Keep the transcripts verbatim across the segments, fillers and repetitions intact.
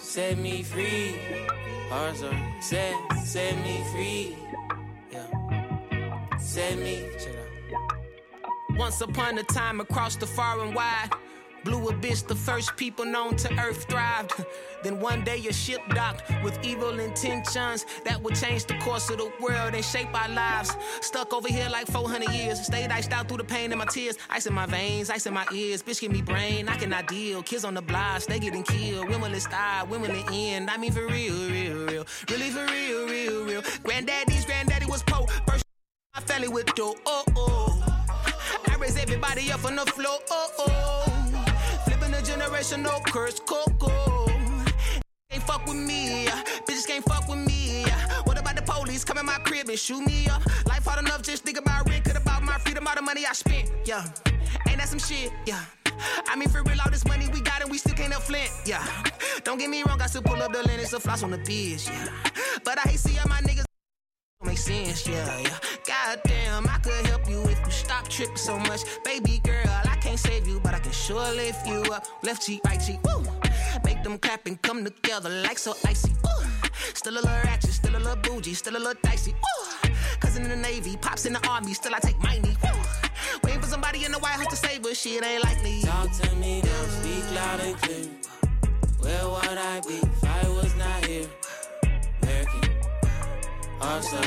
set me free. Hearts are set, set me free. Yeah, set me. Once upon a time across the far and wide, Blue Abyss, the first people known to earth thrived. Then one day a ship docked with evil intentions that would change the course of the world and shape our lives. Stuck over here like four hundred years, stayed iced out through the pain in my tears. Ice in my veins, ice in my ears, bitch give me brain, I cannot deal. Kids on the blocks, they getting killed. When will it stop, when will it end? I mean for real, real, real. Really for real, real, real. Granddaddy's granddaddy was Poe. First I fell it with dough, oh, oh. I raise everybody up on the floor, oh, oh. Generational curse, coco. Can't fuck with me, bitches can't fuck with me. What about the police come in my crib and shoot me up? Life hard enough, just think about rent, could about my freedom, all the money I spent. Yeah, ain't that some shit? Yeah. I mean for real, all this money we got and we still can't up Flint. Yeah. Don't get me wrong, I still pull up the land and some floss on the bitch. Yeah. But I hate seeing my niggas. Make sense, yeah, yeah. Goddamn, I could help you if you stop tripping so much. Baby girl, I can't save you, but I can sure lift you up. Left cheek, right cheek, woo. Make them clap and come together like so icy, woo. Still a little ratchet, still a little bougie, still a little dicey, woo. Cousin in the Navy, pops in the Army, still I take my knee, woo. Waiting for somebody in the White House to save us, shit ain't likely. Talk to me now, speak loud and clear. Where would I be if I was not here? American. Also,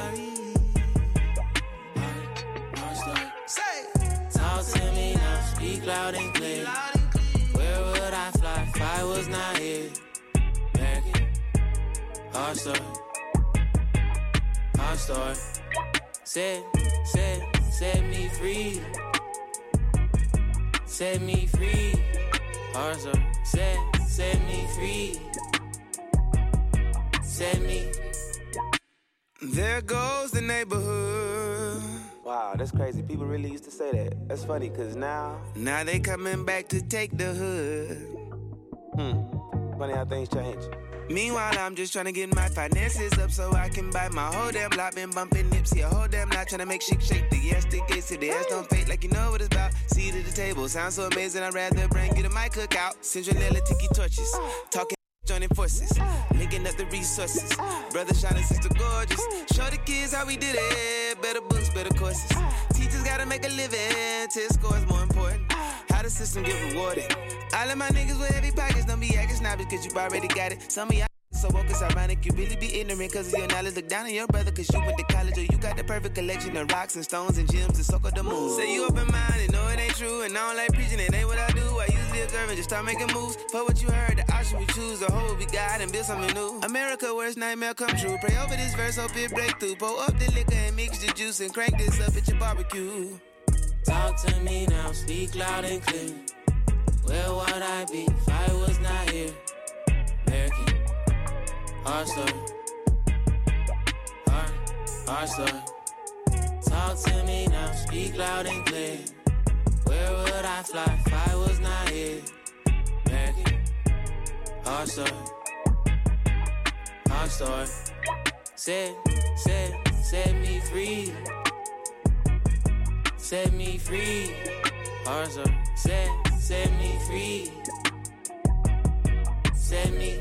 talk to me now, speak loud and clear. Where would I fly if I was not here? American, hard story, hard story. Set, set, set me free. Set me free. Hard story. Set, set me free. Set me. There goes the neighborhood. Wow, that's crazy. People really used to say that. That's funny, cause now... Now they coming back to take the hood. Hmm. Funny how things change. Meanwhile, I'm just trying to get my finances up so I can buy my whole damn lot. Been bumping Nipsey a whole damn lot, trying to make shit shake. The yes, the gates, the ass don't fake like you know what it's about. Seat at the table, sounds so amazing, I'd rather bring you to my cookout. Centralella, tiki torches, talking joining forces, linking up the resources. Brother shining, sister gorgeous. Show the kids how we did it. Better books, better courses. Teachers gotta make a living. Test scores more important. How the system get rewarded. All of my niggas with heavy pockets don't be acting snobby cause you already got it. Some of y'all so woke, it's ironic. You really be ignorant cause of your knowledge. Look down on your brother cause you went to college. Or you got the perfect collection of rocks and stones and gems to soak up the moon. Say you open-minded, know it ain't true. And I don't like preaching, it ain't what I do. I usually observe and just start making moves. For what you heard, the option we choose. The whole we got and build something new. America, worst nightmare come true. Pray over this verse, hope it break through. Pour up the liquor and mix the juice and crank this up at your barbecue. Talk to me now, speak loud and clear. Where would I be if I was not here? American, hard story, hard, hard story. Talk to me now, speak loud and clear. Where would I fly if I was not here? American, hard story, hard story. Set, set, set me free. Set me free. Hard story. Set, set me free. Set me.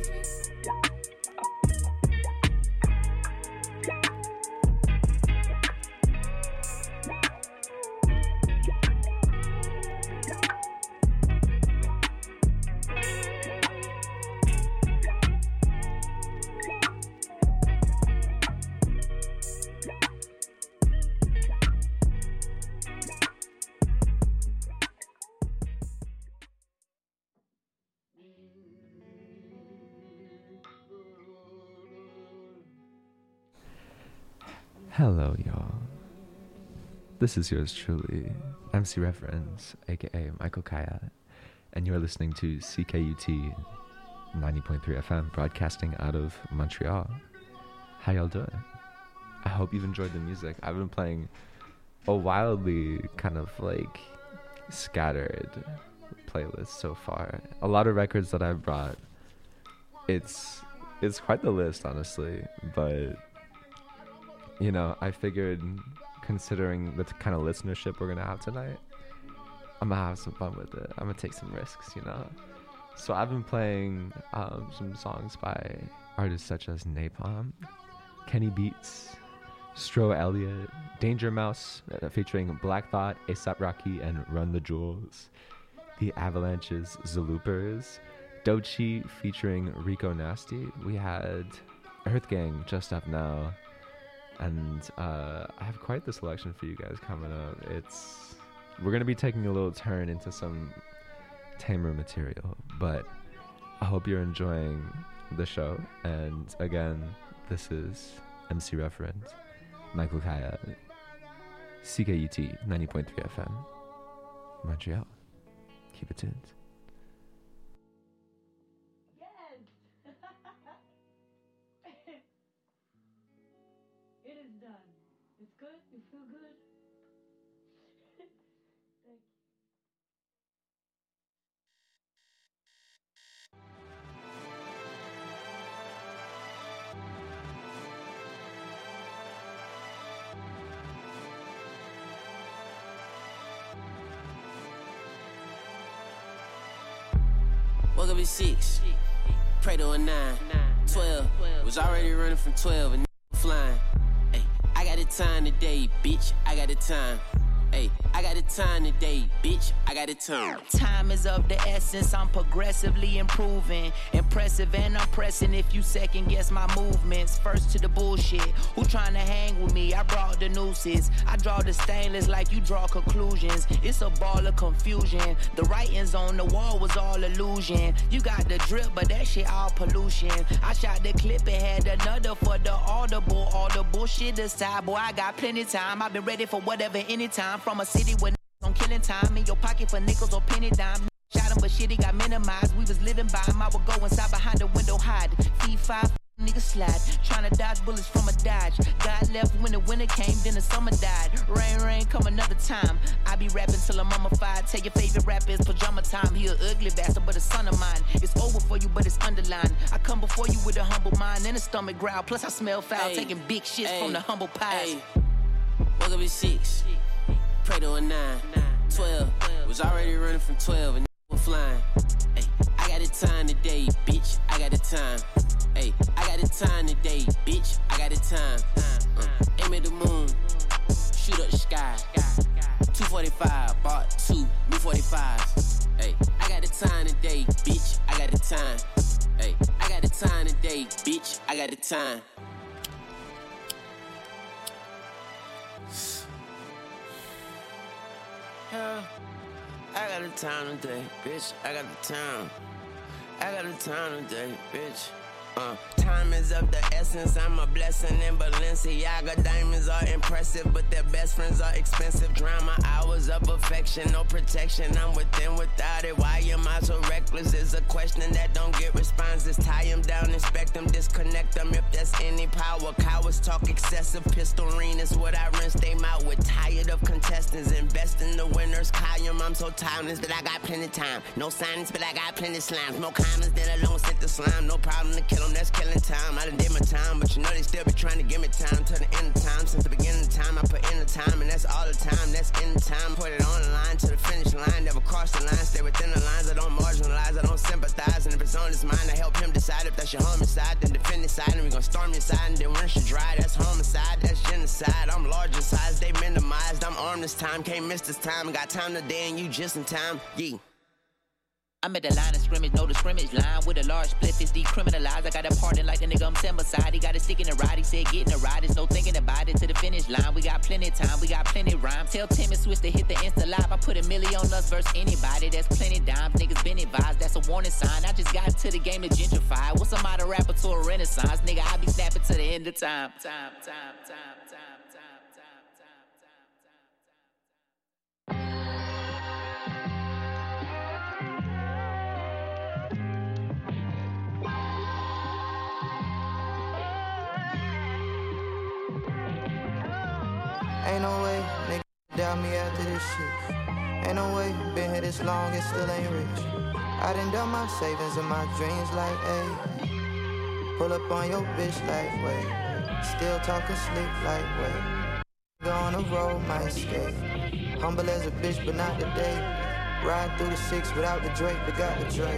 Hello, y'all. This is yours truly, M C Reference, aka Michael Kaya, and you're listening to C K U T ninety point three F M, broadcasting out of Montreal. How y'all doing? I hope you've enjoyed the music. I've been playing a wildly kind of like scattered playlist so far. A lot of records that I've brought. It's it's quite the list, honestly, but you know, I figured, considering the kind of listenership we're gonna have tonight, I'm gonna have some fun with it. I'm gonna take some risks, you know. So I've been playing um, some songs by artists such as Napalm, Kenny Beats, Stro Elliott, Danger Mouse uh, featuring Black Thought, A$AP Rocky, and Run the Jewels, The Avalanches, Zaloopers, Doechii featuring Rico Nasty. We had Earth Gang just up now, and uh, I have quite the selection for you guys coming up. It's we're gonna be taking a little turn into some tamer material, but I hope you're enjoying the show. And again, this is M C Reference, Michael Kaya, C K U T ninety point three F M, Montreal. Keep it tuned. Yes! It is done. It's good? You feel good? Thank you. Woke up at six, pray to a nine, twelve, was already running from twelve and flying. Ay, I got the time today, bitch, I got the time. Hey, I got the time today, bitch, I got the time. Time is of the essence, I'm progressively improving. Impressive and I'm pressing if you second guess my movements. First to the bullshit, who tryna hang with me? I brought the nooses. I draw the stainless like you draw conclusions. It's a ball of confusion. The writings on the wall was all illusion. You got the drip, but that shit all pollution. I shot the clip and had another for the audible. All the bullshit aside, boy, I got plenty time. I've been ready for whatever, anytime. From a city with on killing time in your pocket for nickels or penny dime. Shot him, but shit, he got minimized. We was living by him. I would go inside behind the window, hide. Feed five, nigga slide. Trying to dodge bullets from a dodge. God left when the winter came, then the summer died. Rain, rain, come another time. I be rapping till I'm mummified. Tell your favorite rapper it's pajama time. He a ugly bastard, but a son of mine. It's over for you, but it's underlined. I come before you with a humble mind and a stomach growl. Plus I smell foul, Ay, taking big shits ay, from the humble pies. Ay. Woke up at six, pray to a nine, twelve, was already running from twelve and flying. Ay, I got the time today, bitch, I got the time. Ay, I got the time today, bitch, I got the time. Uh, aim at the moon, shoot up the sky. two forty-five, bought two new forty-fives. Ay, I got the time today, bitch, I got the time. Ay, I got the time today, bitch, I got the time. Yeah, I got the time today, bitch. I got the time. I got the time today, bitch. Uh, time is of the essence, I'm a blessing in Balenciaga. Diamonds are impressive, but their best friends are expensive. Drown my hours of affection, no protection, I'm within without it. Why am I so reckless is a question that don't get responses. Tie them down, inspect them, disconnect them if there's any power. Cowards talk excessive, pistol ring is what I rinse them out with. Tired of contestants, invest in the winners. Kayam, I'm so timeless that I got plenty time. No science, but I got plenty slimes. More comments than a lone set the slime. No problem to kill them, that's killing time. I done did my time, but you know they still be trying to give me time till the end of time. Since the beginning of time, I put in the time, and that's all the time. That's in the time. Put it on the line to the finish line. Never cross the line, stay within the lines. I don't marginalize, I don't sympathize. And if it's on his mind, I help him decide if that's your homicide. Then defend his side, and we gon' storm your side, and then when she dry, that's homicide, that's genocide. I'm large in size, they minimized. I'm armed this time, can't miss this time. Got time today, and you just in time. Yeah. I'm at the line of scrimmage, no the scrimmage line with a large split is decriminalized. I got a pardon like the nigga I'm sent beside. He got a stick in the ride, he said getting a ride. There's no thinking about it to the finish line. We got plenty time, we got plenty rhyme. Tell Tim and Swiss to hit the Insta live. I put a million on us versus anybody. That's plenty dimes, niggas been advised. That's a warning sign. I just got into the game to gentrify. What's a modern rapper to a renaissance? Nigga, I be snapping to the end of time. Time, time, time, time. Ain't no way, nigga, doubt me after this shit. Ain't no way, been here this long and still ain't rich. I done done my savings and my dreams like, ayy. Pull up on your bitch like, wait. Still talking sleep like, wait. Go on the road, my escape. Humble as a bitch, but not today. Ride through the six without the Drake, but got the Drake.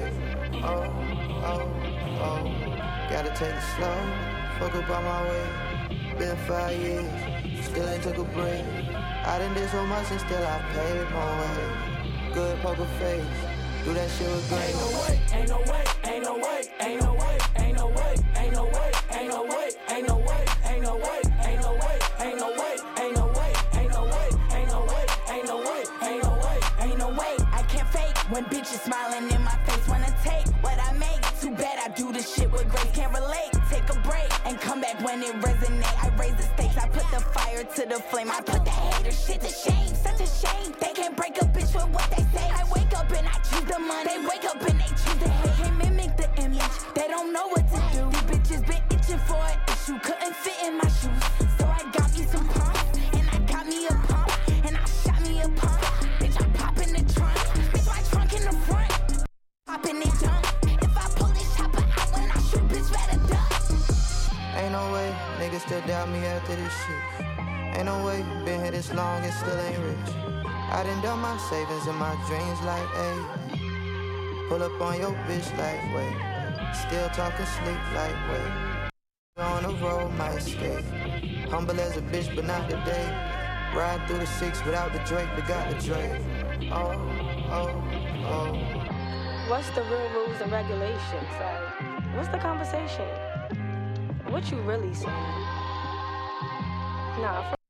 oh, oh, oh. Gotta take it slow, fuck up on my way. Been five years, still ain't took a break. I done did so much and still I paid my way. Good poker face, do that shit with grace. Ain't no way, ain't no way, ain't no way, ain't no way, ain't no way, ain't no way, ain't no way, ain't no way, ain't no way, ain't no way, ain't no way, ain't no way, ain't no way, ain't no way, ain't no way, ain't no way. I can't fake when bitches smiling in my face. Wanna take what I make. Too bad I do this shit with grace. Can't relate. Take a break and come back when it resonate. I raise the stakes. I put the fire to the flame. I put the hater shit to shame. Such a shame. They can't break a bitch with what they say. I wake up and I choose the money. They wake up and they choose the hate. Can't mimic the image. They don't know what to do. These bitches been itching for an issue. Couldn't fit in my shoes. So I got me some pumps. And I got me a pump. And I shot me a pump. Bitch, I pop in the trunk. Bitch, my trunk in the front. Pop in the jump. If I pull this chopper out when I shoot, bitch, better duck. Ain't no way, niggas still doubt me after this shit. Ain't no way, been here this long and still ain't rich. I done done my savings and my dreams like, ayy. Pull up on your bitch like, wait. Still talking sleep like, wait. On the road, my escape. Humble as a bitch, but not today. Ride through the six without the Drake, but got the Drake. Oh, oh, oh. What's the real rules and regulations? Like, what's the conversation? What you really saying? Nah, for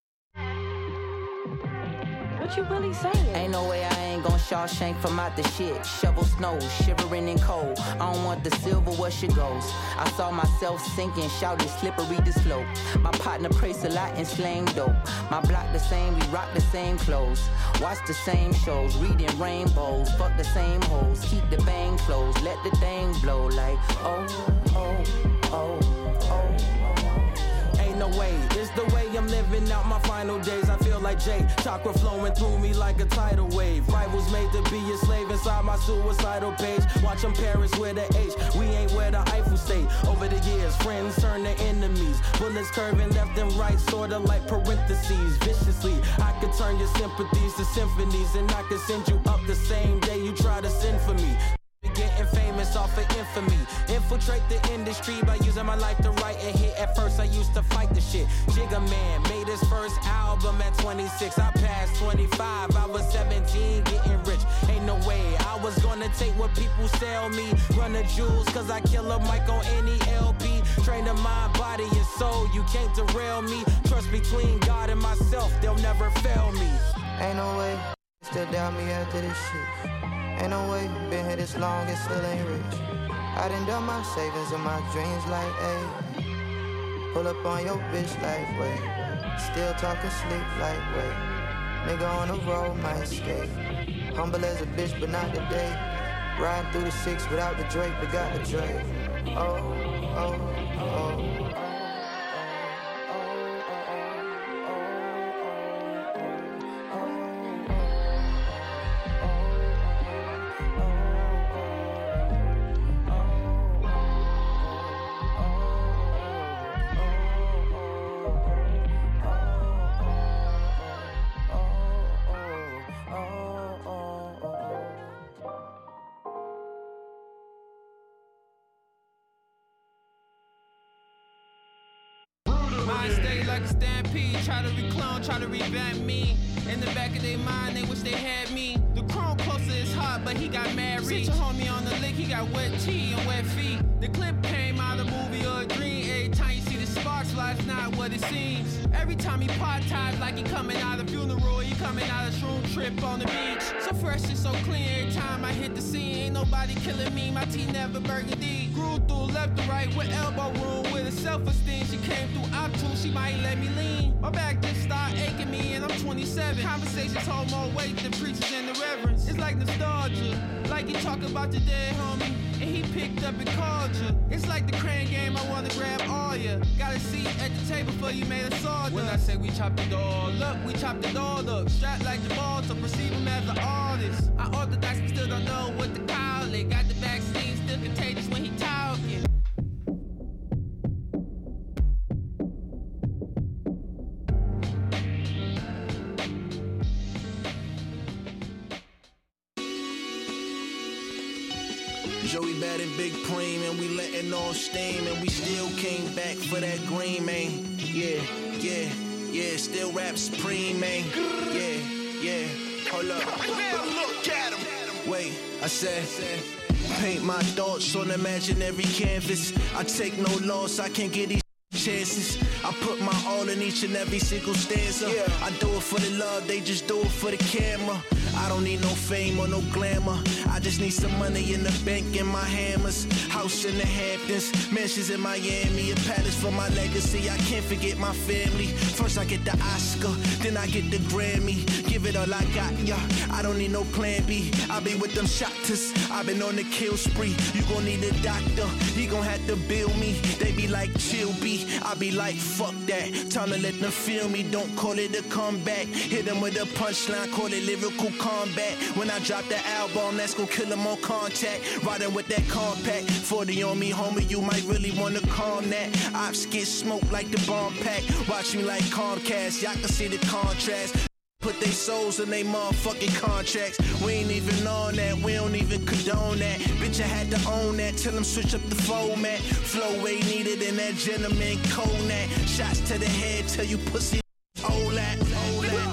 what you really saying? Ain't no way I ain't gon' Shawshank from out the shit. Shovel snow, shivering in cold. I don't want the silver, where she goes. I saw myself sinking, shouted slippery the slope. My partner prays a lot and slang dope. My block the same, we rock the same clothes. Watch the same shows, reading rainbows. Fuck the same hoes, keep the bang closed. Let the thing blow like, oh, oh, oh, oh. Ain't no way, it's the way I'm living out my final days. I feel like Jay, chakra flowing through me like a tidal wave. Rivals made to be a slave inside my suicidal page. Watch them Paris with an H, we ain't where the Eiffel State. Over the years, friends turn to enemies. Bullets curving left and right, sorta like parentheses. Viciously, I could turn your sympathies to symphonies, and I could send you up the same day you try to send for me. Getting famous off of infamy. Infiltrate the industry by using my life to write a hit. At first I used to fight the shit. Jigga Man made his first album at twenty-six. I passed twenty-five, I was seventeen, getting rich. Ain't no way I was gonna take what people sell me. Run the jewels cause I kill a mic on any L P. Train the mind, body and soul, you can't derail me. Trust between God and myself, they'll never fail me. Ain't no way, still doubt me after this shit. Ain't no way, been here this long and still ain't rich. I done done my savings and my dreams like, ayy. Pull up on your bitch like, wait. Still talking sleep like, wait. Nigga on the road, my escape. Humble as a bitch, but not today. Riding through the six without the Drake, but got the Drake. Oh, oh, oh. Try to reclone, try to revamp me. In the back of their mind, they wish they had me. The chrome closer is hot, but he got married. Sit your homie on the lick, he got wet tea and wet feet. The clip came out of a movie or a dream. Every time you see the sparks, life's not what it seems. Every time he part ties like he coming out of funeral, he coming out of shroom trip on the beach. So fresh and so clean, every time I hit the scene, ain't nobody killing me. My tea never burgundy. Grew through left to right with elbow room, with a self-esteem. She came through options, she might let me lean. My back just start aching me, and I'm twenty-seven. Conversations hold more weight than preachers and the reverends. It's like nostalgia, like you talk about your dead homie, and he picked up and called you. It's like the crane game, I wanna grab all ya. Got a seat at the table before you made a sawdust. When I say we chopped it all up, we chopped it all up. Strapped like Jamal to perceive him as an artist. I orthodox, but still don't know what to call it. Got the vaccine, still contagious when he talking. Yo, supreme, and we letting off steam, and we still came back for that green, man. Yeah, yeah, yeah, still rap supreme, man. Yeah, yeah, hold up. Now look at him. Wait, I said, paint my thoughts on imaginary canvas. I take no loss, I can't get these chances. I put my all in each and every single stanza. Yeah. I do it for the love, they just do it for the camera. I don't need no fame or no glamour. I just need some money in the bank and my hammers. House in the Hamptons, mansions in Miami, a palace for my legacy. I can't forget my family. First I get the Oscar, then I get the Grammy. Give it all I got, yeah. I don't need no plan B. I be with them shotters. I've been on the kill spree. You gon' need a doctor. He gon' have to bill me. They be like, chill B. I be like, fuck that. Time to let them feel me. Don't call it a comeback. Hit them with a punchline. Call it lyrical combat. When I drop the album, that's gon' kill them on contact. Riding with that compact. forty on me, homie. You might really wanna calm that. Ops get smoked like the bomb pack. Watch me like Comcast. Y'all can see the contrast. Put they souls in they motherfucking contracts. We ain't even on that, we don't even condone that. Bitch, I had to own that till them switch up the format. Flow way needed in that gentleman Konak. Shots to the head till you pussy all that, all that.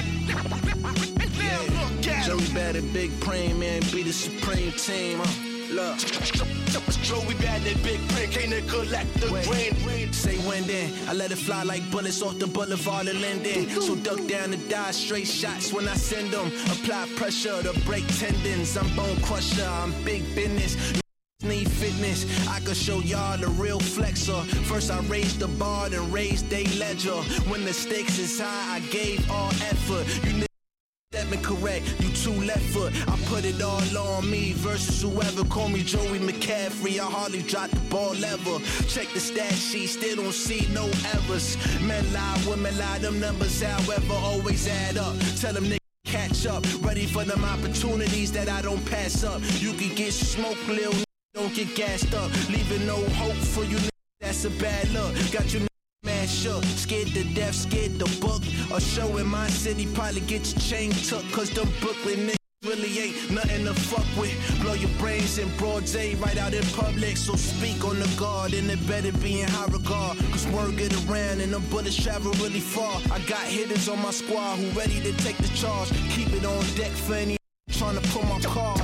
Yeah. Joey bad at Big Preen, man, be the supreme team, huh? Look, Joey bad that big print, can't they collect the grain? Say when then, I let it fly like bullets off the boulevard of Linden. So duck down to die, straight shots when I send them. Apply pressure to break tendons, I'm bone crusher, I'm big business. Need fitness, I could show y'all the real flexer. First I raised the bar, then raised they ledger. When the stakes is high, I gave all effort. You That been correct, you two left foot. I put it all on me versus whoever. Call me Joey McCaffrey, I hardly dropped the ball ever. Check the stat sheet, still don't see no errors. Men lie, women lie, them numbers however always add up. Tell them niggas catch up, ready for them opportunities that I don't pass up. You can get smoked, lil' don't get gassed up. Leaving no hope for you niggas, that's a bad look. Got you man shook, scared to death, scared to book. A show in my city probably get your chain took. Cause them Brooklyn niggas really ain't nothing to fuck with. Blow your brains in broad day right out in public. So speak on the guard and it better be in high regard. Cause word get around and them bullets travel really far. I got hitters on my squad who ready to take the charge. Keep it on deck for any trying to pull my card.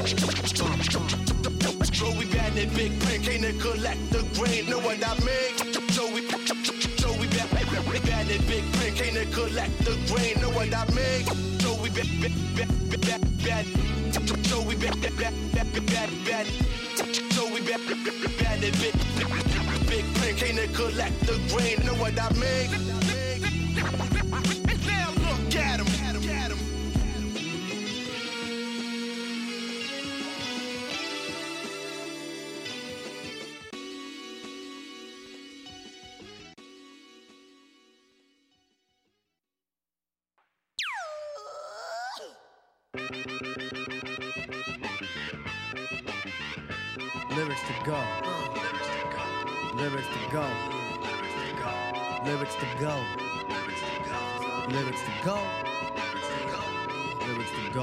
Joey bad that big print, can't they collect the grain? Know what I mean? Joey, Joey bad, bad that big print, can't they collect the grain? Know what I mean? Joey bad, bad, bad, bad, Joey bad, bad, bad, bad, bad, Joey bad, bad that big, big print, can't they collect the grain? Know what I mean? Now look at him. Lyrics to go. Lyrics to go. Lyrics to go. Lyrics to go. Lyrics to go.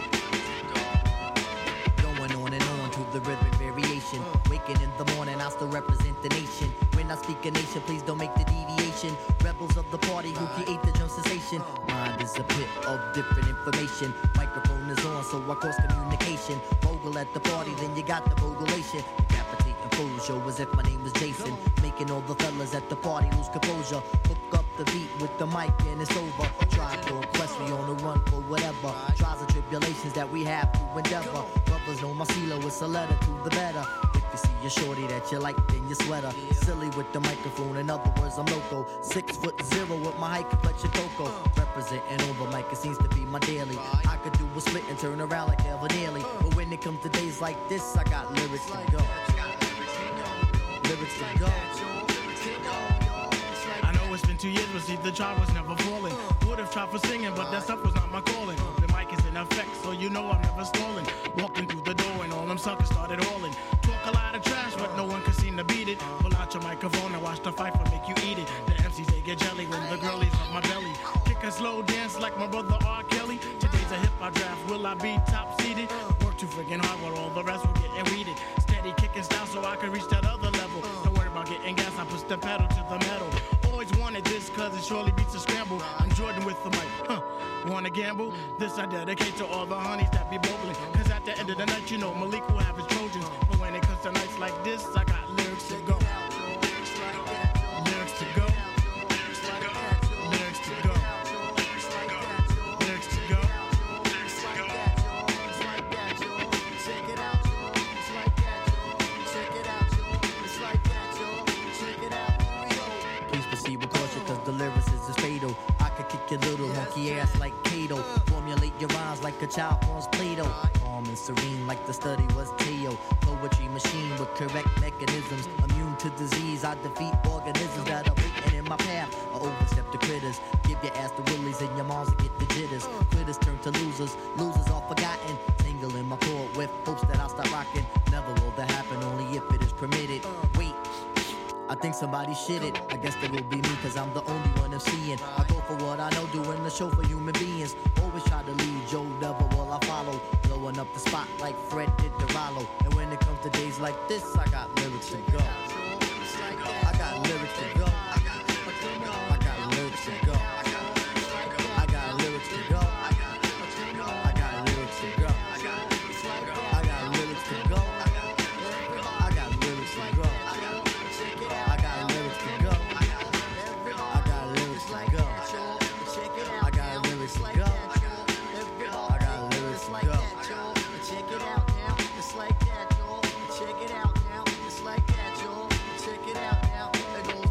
Going on and on to the rhythmic variation. Waking in the morning, I'll still represent the nation. When I speak a nation, please don't make the deviation. Rebels of the party who create the drum sensation. Mind is a pit of different information. Microphone is on, so I cross communication. Bogle at the party, then you got the bogulation. Decapitating fools, show as if my name was Jason. Making all the fellas at the party lose composure. Hook up the beat with the mic and it's over. Try to impress me on the run for whatever. Trials and tribulations that we have to endeavor. Brothers know my CeeLo, it's a letter to the better. If you see a shorty that you like, then you sweater. Silly with the microphone, in other words, I'm loco. Six foot zero with my height complexion cocoa. Representing on the mic, it seems to be my daily. I could do a split and turn around like ever nearly. But when it comes to days like this, I got lyrics to go. Lyrics to go. I know it's been two years, but see the job was never falling. Would have tried for singing, but that stuff was not my calling. The mic is in effect, so you know I'm never stalling. Walking through the door and all them suckers started hauling. Talk a lot of trash, but no one can seem to beat it. Pull out your microphone and watch the fight for make you eat it. The M Cs, they get jelly when the girlies up my belly. Kick a slow dance like my brother R. Kelly. Today's a hip-hop draft, will I be top-seeded? Work too friggin' hard while all the rest will get weeded. Steady kicking I can reach that other level. Don't worry about getting gas, I push the pedal to the metal. Always wanted this cause it surely beats a scramble. I'm Jordan with the mic, huh? Wanna gamble? This I dedicate to all the honeys that be bogling. Cause at the end of the night, you know Malik will have his Trojans. But when it comes to nights like this, I got lyrics to go. Lyrics to go. Lyrics to go. Lyrics to go. Lyrics to go. Check it out, it's like that, check it out, it's like that, check it out. Please proceed with caution, cause the lyrics is fatal. I could kick your little monkey ass like Kato. Formulate your rhymes like a child forms Play-Doh. Calm and serene like the study was Teo. Poetry machine with correct mechanisms. Immune to disease, I defeat organisms that are waiting in my path. I overstep the critters. Give your ass the willies and your moms and get the jitters. Quitters turn to losers, losers are forgotten. Tingle in my cord with hopes that I'll stop rocking. Never will that happen, only if it is permitted. Wait, I think somebody shit it. I guess that will be me, cause I'm the only one I'm seeing. I go for what I know, doing the show for human beings. Always try to lead, Joe Devil while I follow. Blowing up the spot like Fred did to Rollo. And when it comes to days like this, I got lyrics to go. I got lyrics to go. I got lyrics to go. I got lyrics to go. I got lyrics to go. I got lyrics to go. I got lyrics to go. I got lyrics to go. I got lyrics to go. I got lyrics to go. I got lyrics to go. I got lyrics to go. Check it out now. It's like that, y'all. Check it out now. It's like that, y'all. Check it out now. It goes.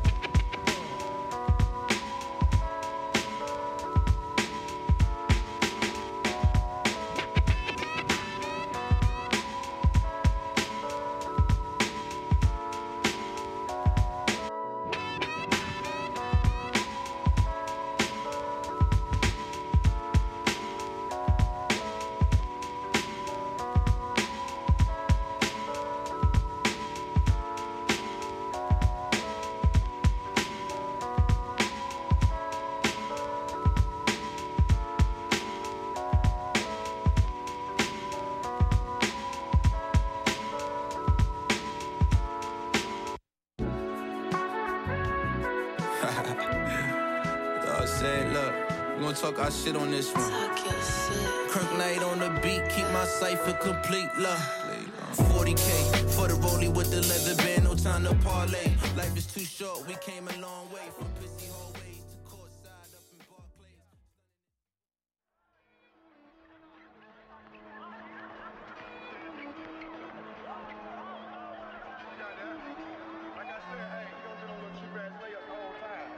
Said, look, we gon' talk our shit on this one. Kirk Knight on the beat, keep my cipher complete, look. forty K for the rollie with the leather band, no time to parlay. Life is too short, we came a long way from busy hallways to courtside up in Barclays. Like I said, hey, you don't get on no cheap ass layup the whole time.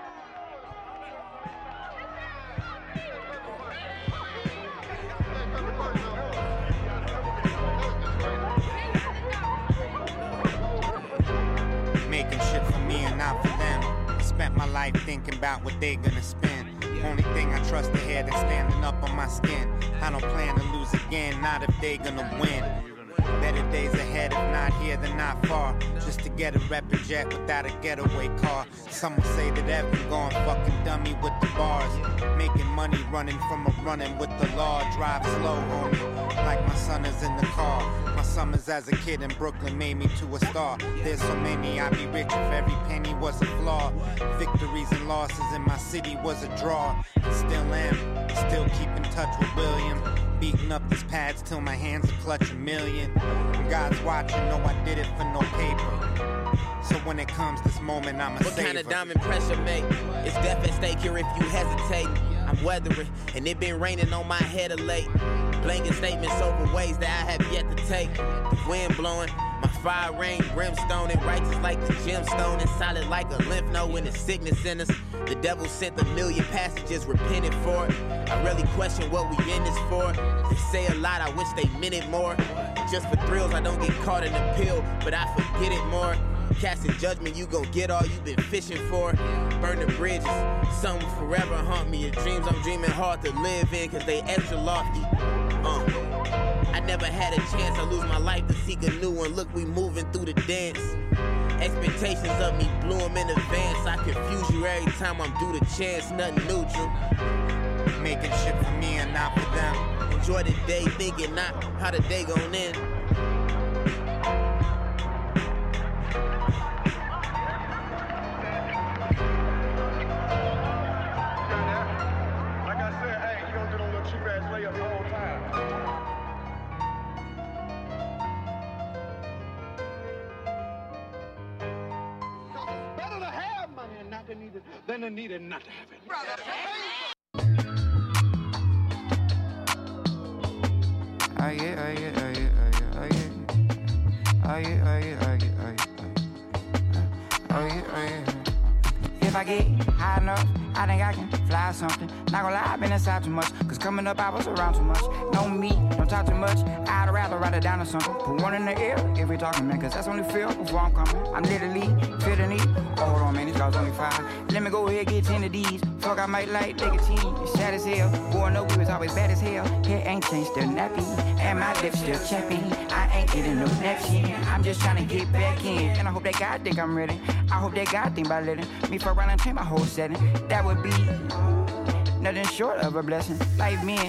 Making shit for me and not for them. Spent my life thinking about what they gonna spend. Only thing I trust ahead is standing up on my skin. I don't plan to lose again, not if they gonna win. Better days ahead, if not here, then not far. Just to get a Rapid Jet without a getaway car. Some will say that Evan gone fucking dummy with the bars. Making money running from a running with the law. Drive slow, homie, like my son is in the car. My summers as a kid in Brooklyn made me to a star. There's so many, I'd be rich if every penny was a flaw. Victories and losses in my city was a draw. And still am, still keep in touch with William. Beating up these pads till my hands are clutch a million. When God's watching, know I did it for no paper. So when it comes this moment, I'm a What saver. kind of diamond pressure make? It's death at stake here if you hesitate. I'm weathering, and it been raining on my head of late. Blanket statements over ways that I have yet to take. The wind blowing, my fire rain, brimstone, and righteous like the gemstone, and solid like a lymph node when the sickness in us. The devil sent a million passages, repented for it. I really question what we in this for. They say a lot, I wish they meant it more. Just for thrills, I don't get caught in the pill, but I forget it more. Casting judgment, you gon' get all you been fishing for. Burn the bridges, something forever haunt me. Your dreams I'm dreaming hard to live in, cause they extra lofty. Uh, I never had a chance, I lose my life to seek a new one. Look, we moving through the dance. Expectations of me blew them in advance. I confuse you every time I'm due the chance, nothing neutral. Making shit for me and not for them. Enjoy the day, thinking not how the day gon' end. it than it needed not to have it. Brother, oh yeah, oh yeah, oh yeah, oh yeah, oh yeah. Oh yeah, oh yeah, oh yeah, oh yeah. Oh yeah, oh yeah. If I get high enough, I think I can fly something. Not gonna lie, I've been inside too much. Cause coming up, I was around too much. Know me, don't talk too much. I'd rather write it down or something. Put one in the air if we talking, man. Cause that's only feel before I'm coming. I'm literally feeling it. Oh, hold on, man, these guys only five. Let me go ahead, get ten of these. Fuck, I might like nicotine. It's sad as hell. Boy, no, we was always bad as hell. Hair ain't changed, still nappy. And my lips still chappy. I ain't getting no napkin. I'm just trying to get back in. And I hope that God think I'm ready. I hope that God think about letting me fuck around and change my whole setting. That would be nothing short of a blessing. Like me,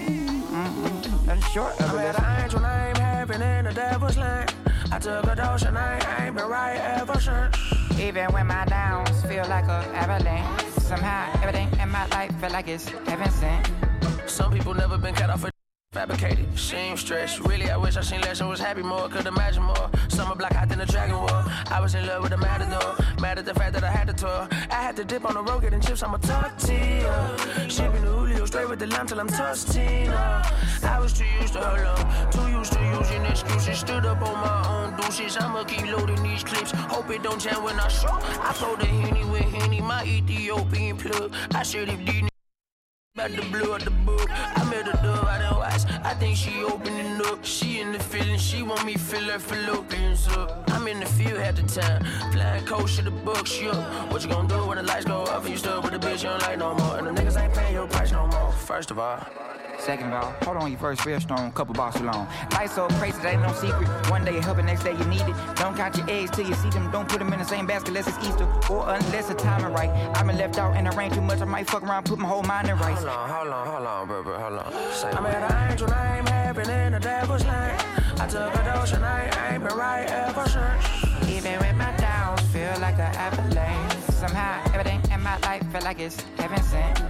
mm-mm, nothing short of a blessing. I ain't your name, heaven in the devil's land. I took a dose and I ain't been right ever since. Even when my downs feel like a avalanche, somehow everything in my life feel like it's heaven sent. Some people never been cut off for fabricated, seem stressed. Really, I wish I seen less and was happy more. Could imagine more. Summer black hot than the dragon war. I was in love with the matador. Mad at the fact that I had to tour. I had to dip on the road, getting chips, I'm a tortilla. Shipping the Julio straight with the lime till I'm Tostina. I was too used to her love, too used to using excuses. Stood up on my own deuces. I'ma keep loading these clips. Hope it don't jam when I show. I throw the Henny with Henny, my Ethiopian plug. I said if these about the blue of the book. I met a dove out in West. I think she opening up. She in the feeling. She want me fill her fallopians up. I'm in the field at the time. Flying coach to the books, yo. What you gonna do when the lights go off and you still with the bitch you don't like no more? And the niggas ain't paying your price no more. First of all. Second of all, hold on, you first real strong, couple bars too long. Life so crazy, that ain't no secret. One day you help it, next day you need it. Don't count your eggs till you see them. Don't put them in the same basket unless it's Easter or unless the timing right. I've been left out in the rain too much. I might fuck around, put my whole mind in rice. Hold on, hold on, hold on, bro, bro, hold on. Say I made an angel name, heaven in the devil's land. I took a dose and I ain't been right ever since. Even when my downs feel like an avalanche, somehow everything in my life feel like it's heaven sent.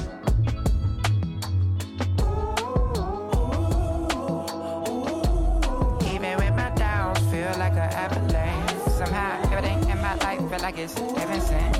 Like an avalanche. Somehow everything in my life feel like it's heaven sent.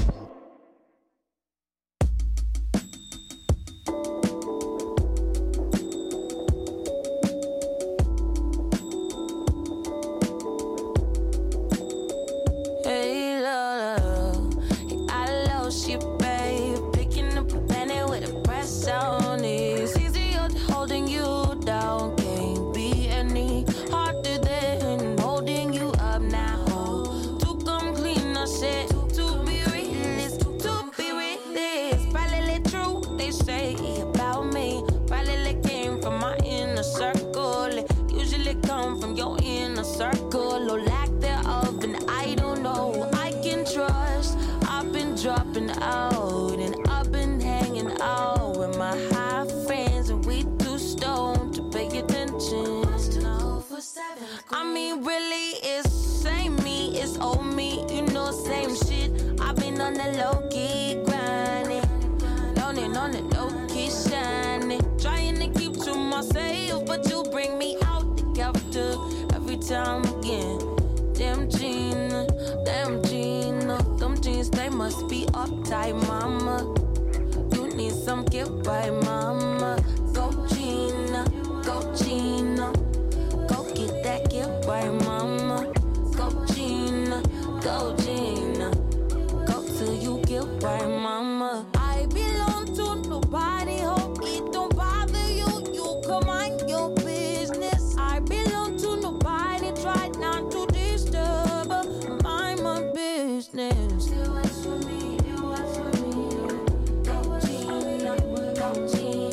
Hey, love, I lost you, babe. Picking up a planet with a press on it. It's easier holding you down. Can't be any harder than holding you up now. To come clean, I said, to be realist, to be realist. Probably true, they say about me. Probably came from my inner circle. It usually come from your inner circle or lack thereof, and I don't know. I can trust. I've been dropping out, and I've been hanging out with my high friends, and we too stoned to pay attention. I mean, really, it's same me, it's old me, you know, same shit. I've been on the low key grinding, learning on the low key shining, trying to keep to myself, but you bring me out the character every time again. Damn Gina, damn Gina, them jeans they must be uptight, mama. You need some gift by mama. Go Gina, go Gina. Get that gift right, mama. Go Gina, go Gina. Go till you get right, mama. I belong to nobody, hope it don't bother you. You come mind your business. I belong to nobody, try not to disturb. Mind my business. Still watch for me, still watch for me. Go Gina, go Gina.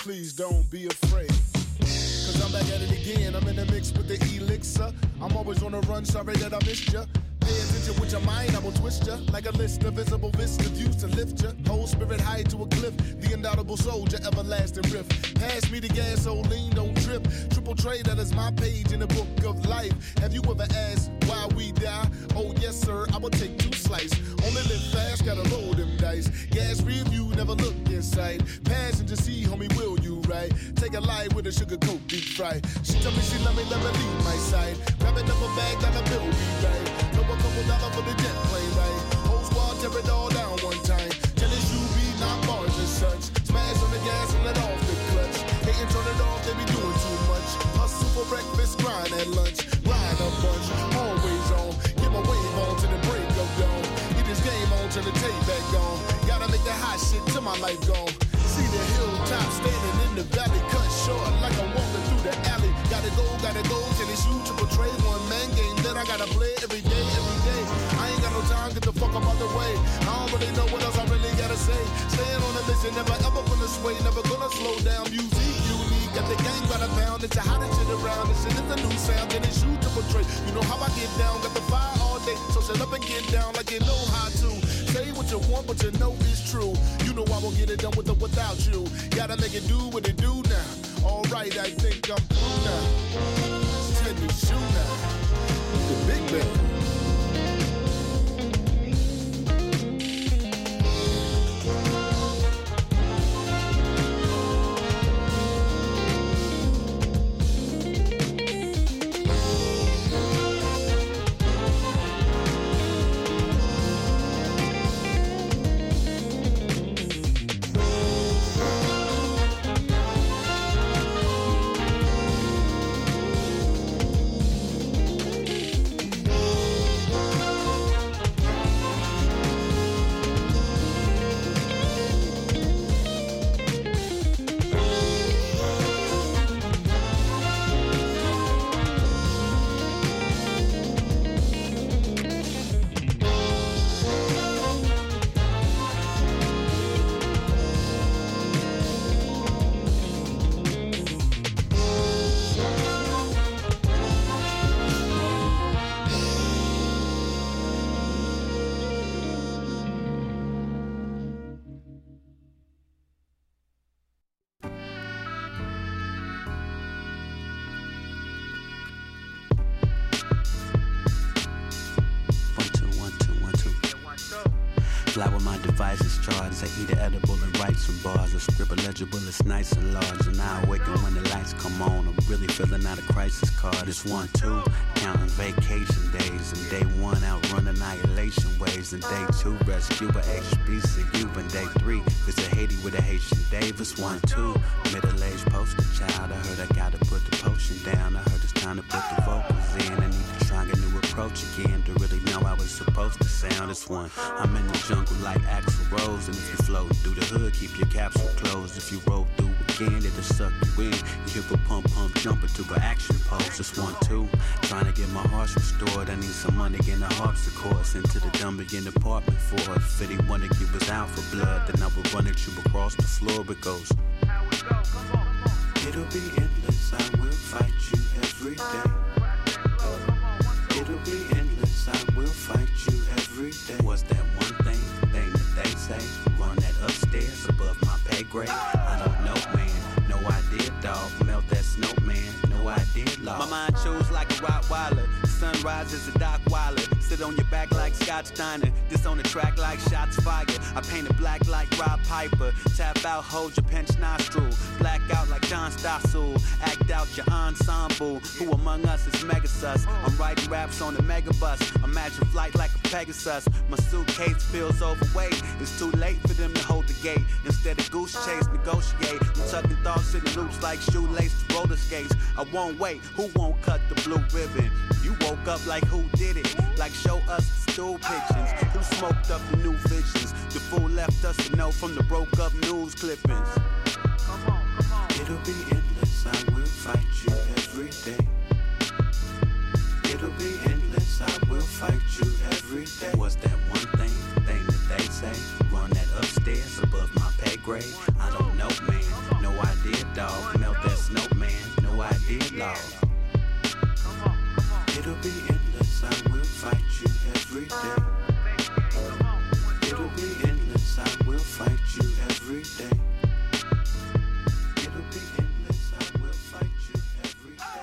please don't be afraid. Cause I'm back at it again, I'm in the mix with the elixir. I'm always on the run, sorry that I missed ya. Pay attention with your mind, I will twist ya like a list of visible vista views to lift ya. Whole spirit high to a cliff, the indomitable soldier, everlasting rift. Pass me the gasoline, don't trip. Triple trade, that is my page in the book of life. Have you ever asked why we die? Oh yes sir, I will take two slices. Only live fast, gotta roll them dice. Gas review, never look inside. Passenger seat, homie, will you right? Take a light with a sugar coat deep fry. She tell me she love me, let me leave my side. Grab it up a bag, got a bill be right. No a couple dollars for the jet plane, right? Whole squad tear it all down one time. Jealous you be not bars and such. Smash on the gas and let off the clutch. Hate and turn it off, they be doing too much. Hustle for breakfast, grind at lunch. Grind a bunch, always on. Get my wave on to the break of dawn. Get this game on, turn the tape back on. Gotta make that hot shit till my life gone. See the hilltop standing in the valley, cut short like I'm walking through the alley. Gotta go, gotta go, tennis shoe, triple trade, one man game that I gotta play every day, every day. I ain't got no time, get the fuck up out the way. I don't really know what else I really gotta say. Staying on a mission, never ever gonna sway, never gonna slow down. Music unique, got the gang by the pound, it's a hottest shit around. This shit is a new sound, tennis shoe, triple trade. You know how I get down, got the fire all day, so shut up and get down like you know how to. Say what you want, but you know it's true. You know I won't get it done with or without you. Gotta make it do what it do now. Alright, I think I'm through now. Tennis shoe now. The big bang. Fly with my devices charged. I eat an edible and write some bars. I scribble legible, it's nice and large. And I awaken when the lights come on. I'm really filling out a crisis card. It's one, two, counting vacation days. And day one, outrun annihilation waves. And day two, rescue a H B C U. And day three, visit Haiti with a Haitian Davis. One, two, middle-aged poster child. I heard I gotta put the potion down. I heard it's time to put the vocals in. I need to try a new approach again to really know how it's supposed to sound. It's one, I'm in the jungle like Axl Rose. And if you float through the hood, keep your capsule closed. If you roll through again, it'll suck you in. You hear a pump pump jumping to an action pose. It's one, two, trying to get my heart restored. I need some money in the harpsichord. Sent to the Dumbian apartment for it. If any one of you was out for blood, then I would run at you across the floor. It goes, it'll be endless, I will fight you every day. It'll be endless, I will fight you every day. What's that one thing, thing that they say? Run that upstairs above my pay grade. I don't know, man, no idea, dog. Melt that snowman, no idea, love. My mind chose like a Rottweiler. Sunrise is a Doc Weiler. Sit on your back like Scott Steiner. This on the track like shots fired. I paint it black like Rob Piper. Tap out, hold your pinch nostril. Black out like John Stossel. Act out your ensemble. Who among us is Megasus? I'm writing raps on the megabus. Imagine flight like a Pegasus. My suitcase feels overweight. It's too late for them to hold the gate. Instead of goose chase, negotiate. I'm tucking thoughts in the loops like shoelace to roller skates. I won't wait. Who won't cut the blue ribbon? You woke up like who did it? Like show us the stool pictures. Who smoked up the new visions? The fool left us to know from the broke up news clippings. Come on, come on. It'll be endless, I will fight you every day. It'll be endless, I will fight you every day. What's that one thing, thing that they say? Run that upstairs above my pay grade. I don't know, man, no idea, It'll be endless, I will fight you every day. It'll be endless, I will fight you every day. It'll be endless, I will fight you every day.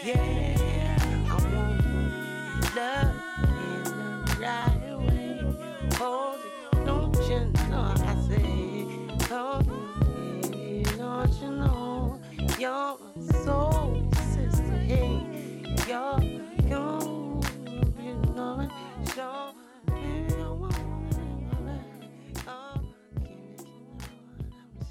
Yeah, I want love in the right way. Hold it, don't you know? I say, hold it, don't you know? You're my soul sister, hey, you're you, you know it, show me you want it, oh, give it, you know, I'm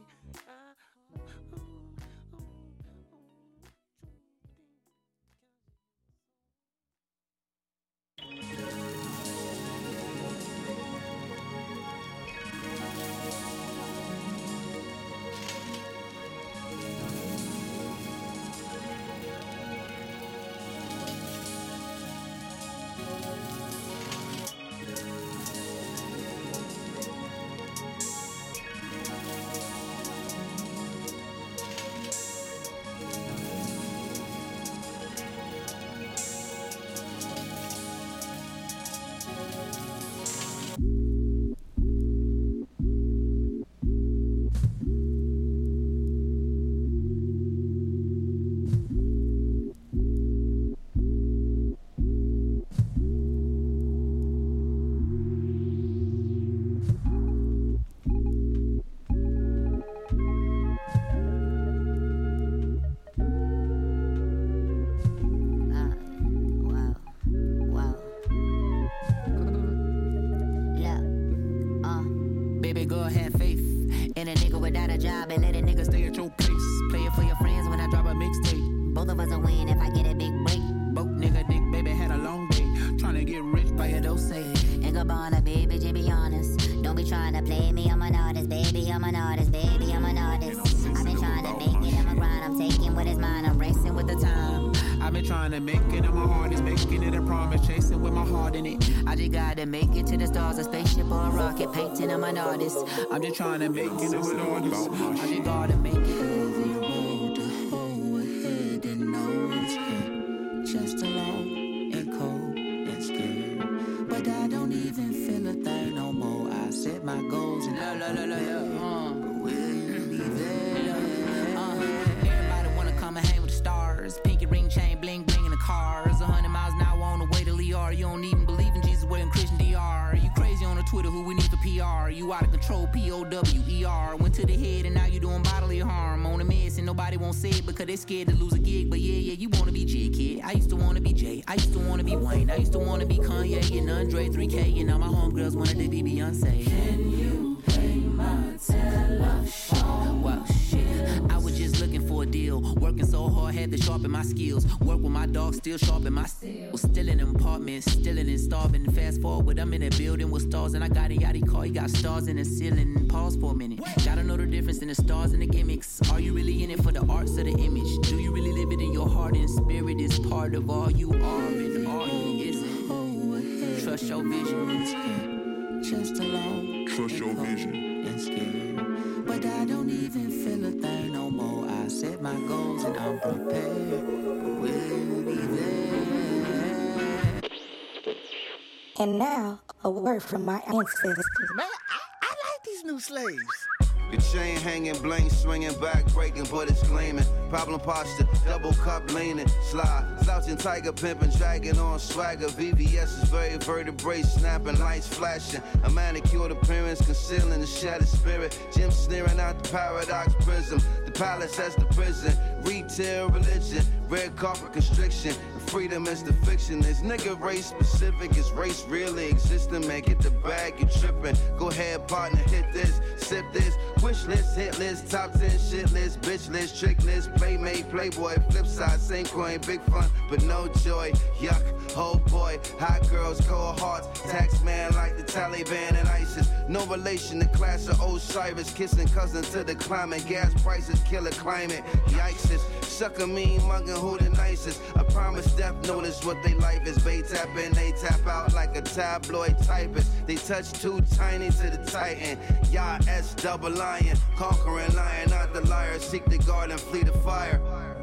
Baby girl, have faith in a nigga without a job and let a nigga stay at your place. Play it for your friends when I drop a mixtape. Both of us will win if I get a big break. Broke nigga dick, baby, had a long day. Tryna get rich by your dose. Ain't gonna bond a baby, just be honest. Don't be trying to play me, I'm an artist, baby, I'm an artist, baby, I'm an artist. I've been trying to make it, I'm a grind, I'm taking what is mine, I'm racing with the time. I've been trying to make it, and my heart is making it a promise, chasing with my heart in it. I just gotta make it to the stars, a spaceship or a rocket, painting, I'm an artist. I'm just trying to make it, I'm an artist. I just gotta make it. Over your road, the whole head and nose, chest alone and cold and scared. But I don't even feel a thing no more. I set my goals and la la la la yeah. Uh, but will you be there? Uh, everybody wanna come and hang with the stars. Pinky ring chain, bling bling in the cars. A hundred miles an hour on the way to Liar. You don't even believe in Jesus, we're in Christian D R. You crazy on the Twitter, who we need for P R. You out of control, P O W E R. Went to the head and now you doing bodily harm. On the mess and nobody won't say it because they scared to lose a gig. But yeah, yeah, you wanna be J, kid. I used to wanna be Jay. I used to wanna be Wayne. I used to wanna be Kanye and Andre three K. And all my homegirls wanted to be Beyonce. Can you pay my telephone? Well, shit, I was just looking for a deal. Working so hard, had to sharpen my skills. Work with my dog, still sharpen my skills. Still in an apartment, still in and starving. Fast forward, I'm in a building with stars. And I got a yachty car, you got stars in the ceiling. Pause for a minute. Gotta know the difference in the stars and the gimmicks. Are you really in it for the arts or the image? Do you really live it in your heart and spirit is part of all you are? And all you isn't. Trust your vision. Just alone. Trust your vision. And scared. But I don't even feel a thing no more. I set my goals and I'm prepared. We'll be there. And now, a word from my ancestors. Man, I, I like these new slaves. The chain hanging, bling swinging, back breaking, but it's gleaming. Problem posture, double cup leaning, slide, slouching, tiger pimping, dragging on swagger. V V S is very vertebrae, snapping, lights flashing. A manicured appearance, concealing the shattered spirit. Jim sneering out the paradox prism. The palace as the prison. Retail religion, red carpet constriction. Freedom is the fiction. This nigga race specific. Is race really existing? Man, get the bag, you tripping. Go ahead, partner, hit this, sip this. Wish list, hit list, top ten shit list, bitch list, trick list, playmate, playboy, flip side, same coin, big fun, but no joy. Yuck, oh boy, hot girls, cold hearts, tax man like the Taliban and ISIS. No relation to class of Osiris, kissing cousin to the climate. Gas prices, killer climate. Yikes, sucker mean, mugging who the nicest. I promise death notice what they life is. They tap in, they tap out like a tabloid typist. They touch too tiny to the titan. Y'all S double lion, conquering lion, not the liar. Seek the garden, flee the fire.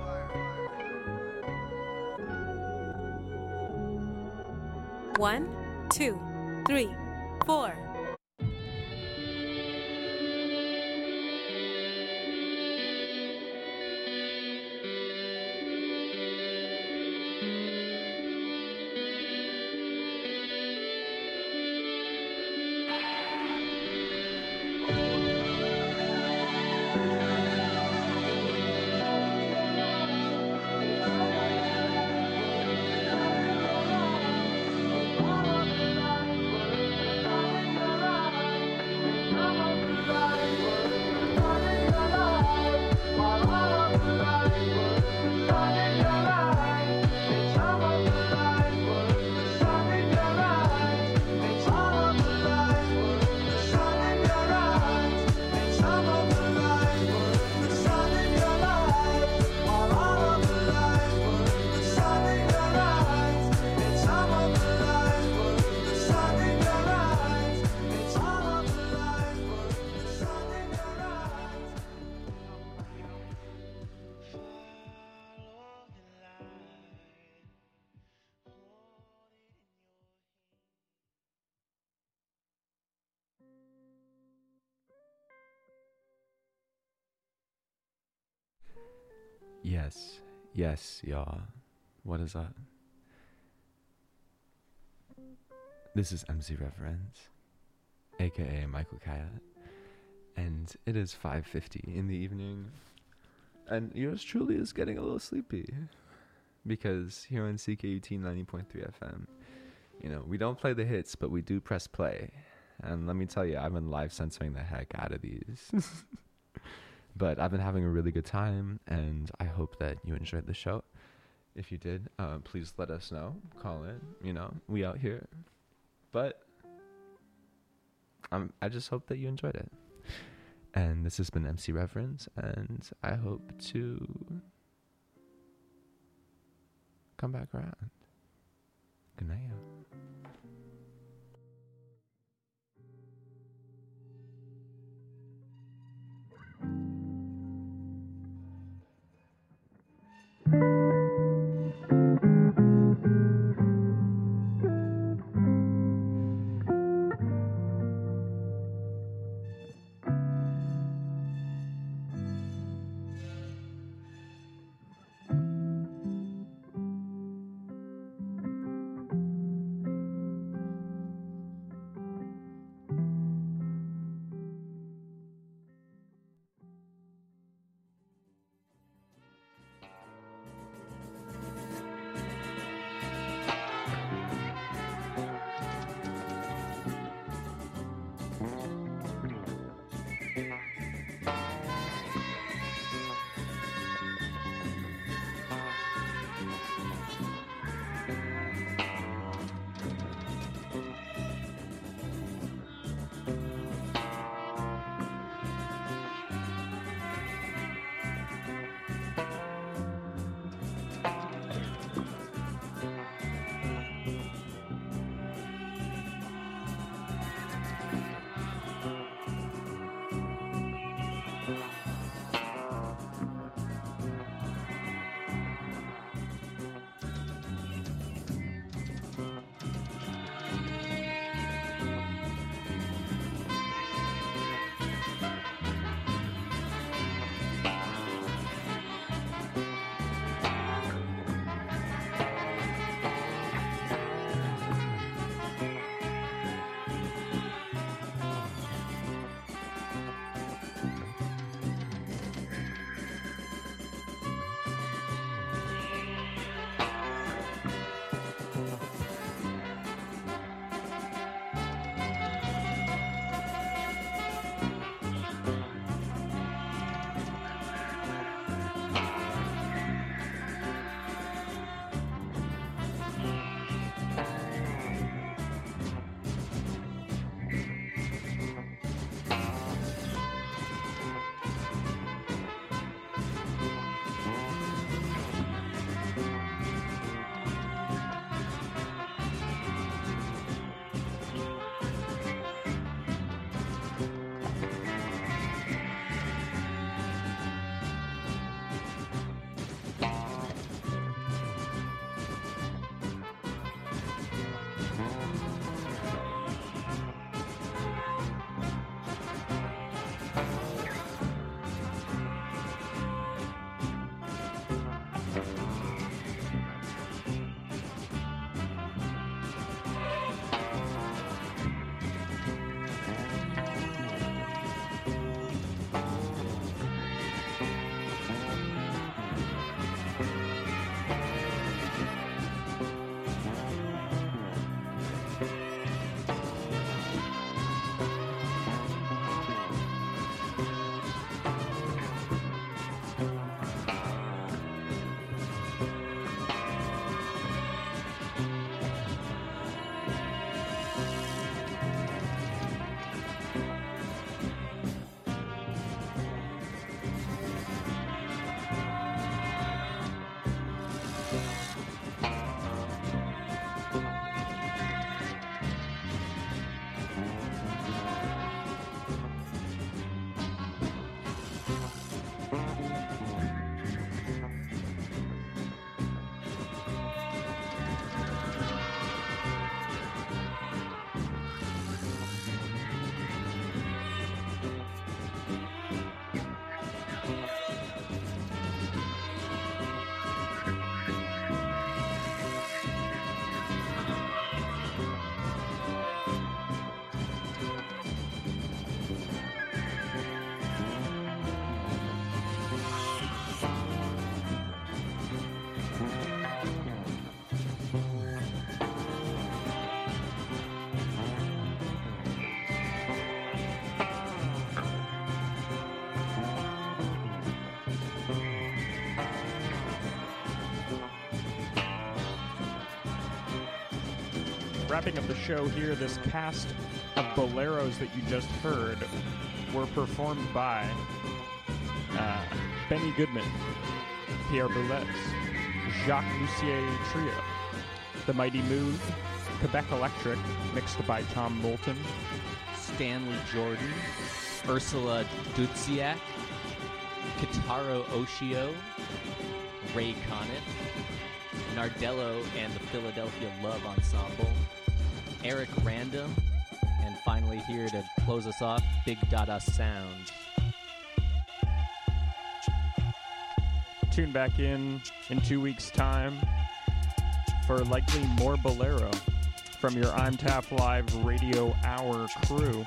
One, two, three, four. Yes, yes, y'all. What is up? This is M C Reverence, aka Michael Kayat, and it is five fifty in the evening, and yours truly is getting a little sleepy, because here on C K U T ninety point three F M, you know, we don't play the hits, but we do press play, and let me tell you, I've been live censoring the heck out of these. But I've been having a really good time, and I hope that you enjoyed the show. If you did, uh, please let us know. Call in. You know, we out here. But um, I just hope that you enjoyed it. And this has been M C Reverence, and I hope to come back around. Good night, y'all. Wrapping up the show here, this cast of boleros that you just heard were performed by uh, Benny Goodman, Pierre Boulez, Jacques Lussier Trio, The Mighty Move, Quebec Electric, mixed by Tom Moulton, Stanley Jordan, Ursula Dudziak, Kitaro Oshio, Ray Conniff, Nardello and the Philadelphia Love Ensemble, Eric Random, and finally here to close us off, Big Dada Sound. Tune back in in two weeks' time for likely more Bolero from your I'm Taff Live Radio Hour crew.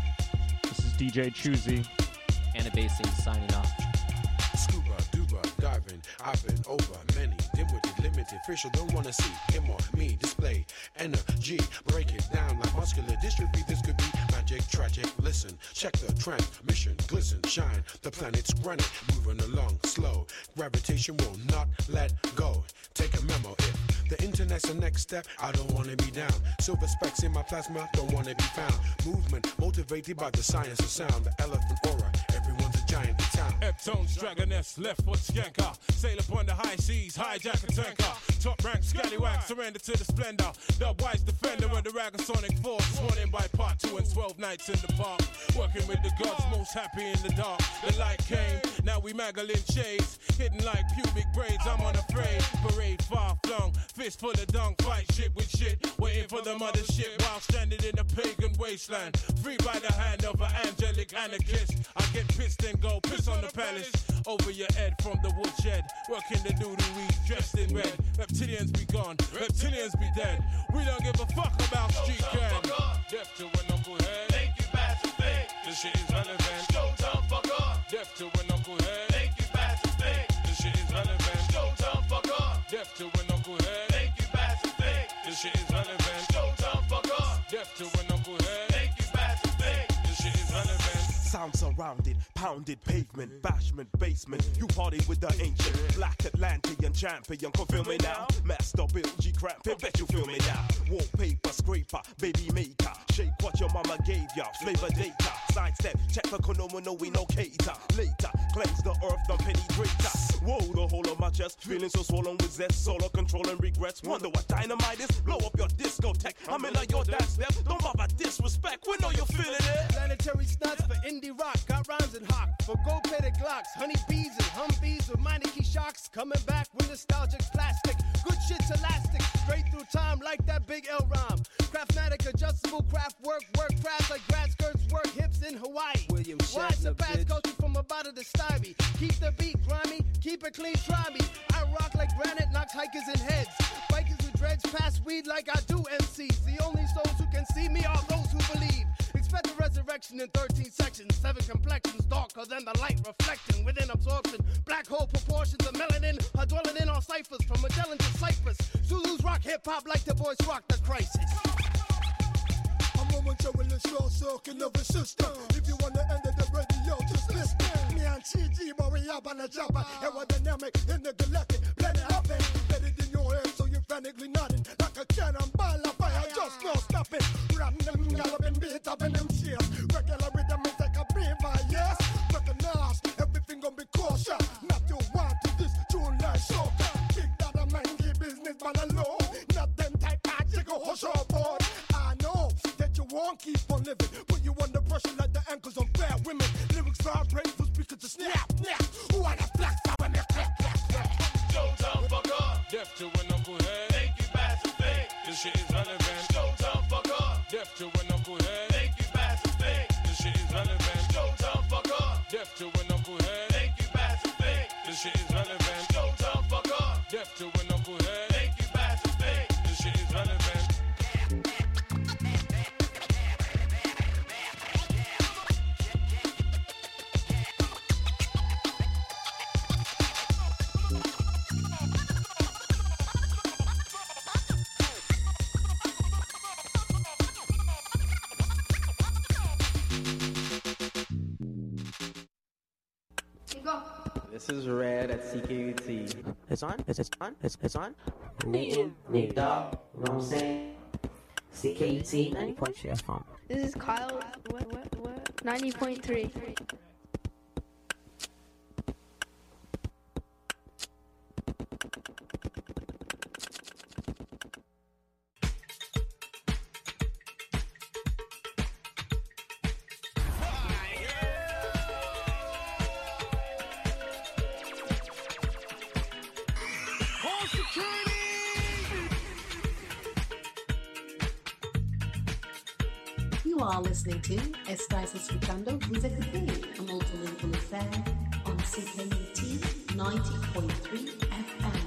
This is D J Choosy. Anna Basing signing off. Scuba, duba, diving, I've been over many dim-witted, limited fish. I don't wanna see him or me display energy. Break it down like muscular dystrophy. This could be magic, tragic. Listen, check the transmission, glisten, shine. The planet's granite, moving along slow. Gravitation will not let go. Take a memo if the internet's the next step. I don't wanna be down. Silver specks in my plasma, don't wanna be found. Movement motivated by the science of sound. The elephant aura, everyone's a giant in town. Eptones, Dragoness, left foot skanker. Sail upon the high seas, hijack a tanker. Top rank, scallywag, surrender to the splendor. Dubwise defender of the Ragasonic force. Sworn in by part two and twelve nights in the park. Working with the gods, most happy in the dark. The light came, now we Magdalene shades. Hidden like pubic braids, I'm unafraid. Parade far flung, fist full of dung. Fight shit with shit, waiting for the mothership. While stranded in a pagan wasteland. Free by the hand of an angelic anarchist. I get pissed and go piss on the palace. Over your head from the woodshed. Working the doodoo weed, dressed in red. Reptilians be gone, reptilians be dead. We don't give a fuck about street cred. Deaf to a knucklehead. Thank you, Master Fake. This shit is relevant. Showtime, fuck off. Deaf to a knucklehead. Thank you, Master Fake. This shit is relevant. Showtime, fuck off. Deaf to a knucklehead. Thank you, Master Fake. This shit is relevant. Showtime, fuck off. Deaf to a knucklehead. Thank you, Master Fake. This shit is relevant. Sound surrounded, pounded pavement, bashment, basement. You party with the ancient Black Atlantean champion. Come feel me now. Master Bill G cramping, bet you feel me now. Wallpaper, scraper, baby maker. Shake what your mama gave ya. Flavor data, sidestep, check the no we no cater. Later, cleanse the earth, the penetrator. Whoa, the whole of my chest, feeling so swollen with zest. Solo control and regrets. Wonder what dynamite is. Blow up your discotheque. I'm in like your dance step. Don't bother disrespect. We know you're feeling it. Planetary snuts for indie rock, got rhymes and hawk. For gold-plated Glocks, honeybees and Humvees with minor key shocks. Coming back with nostalgic plastic. Good shit's elastic, straight through time like that big L rhyme. Craftmatic, adjustable craft work, work crafts like grad skirts, work hips in Hawaii. William Shatner, Why surpass bitch. Culture from about to the stymie. Keep the beat grimy, keep it clean, try me. I rock like granite, knocks hikers in heads. Bikers with dreads pass weed like I do M Cs. The only souls who can see me are those who believe. Expect the resurrection in thirteen sections, seven complexions darker than the light reflecting within absorption. Black hole proportions of melanin are dwelling in all ciphers from Magellan to Cyprus. Zulus rock hip hop like the boys rock the crisis. I'm momentarily short circuit of a system. If you want to end the radio, just listen. Me and T G, but we up on the job. Aerodynamic in the galactic, planet hopping. Let it in your head so you're frantically nodding. Like a cannonball of fire, just no stopping. Random galloping beat up in them cheers. Regular rhythm is like a beaver, yes. Recognize everything gonna be kosher. Not to want to this tune like soca. Big Dada mangy business man alone. Not them type of jiggle hush your board. I know that you won't keep on living. Put you under pressure like the ankles of bad women. Lyrics vibrate for speakers to snap, snap. Who are the flex out when they clap, clap, clap. Showtime, fuck off. Deaf to a knucklehead. Thank you, Master Fake. This shit is relevant. Showtime, fuck off. Deaf to a knucklehead. Thank you, Master Fake. This shit is relevant. Showtime, fuck off. Deaf to a knucklehead. Thank you, Master Fake. This shit is relevant. Showtime, fuck off. Deaf to a knucklehead. Thank you, Master Fake. This shit is relevant. This is Red at C K U T. It's on? It's, it's on? It's, it's on? Need, need dog, you know what I'm saying? C K U T ninety point three F M. This is Kyle. What? What? What? ninety point three. You are listening to Estás escuchando Música P, a multilingual affair on C K U T ninety point three F M.